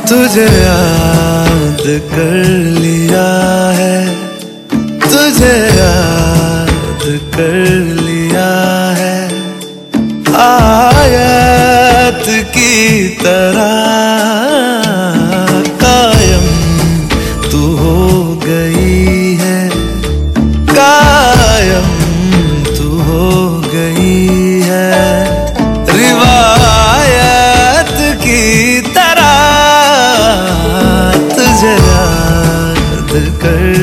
तुझे याद कर लिया है, तुझे याद कर लिया है, आयत की तरह कायम तू हो गई है, कायम तू हो गई है, रिवायत की तरह तुझे याद कर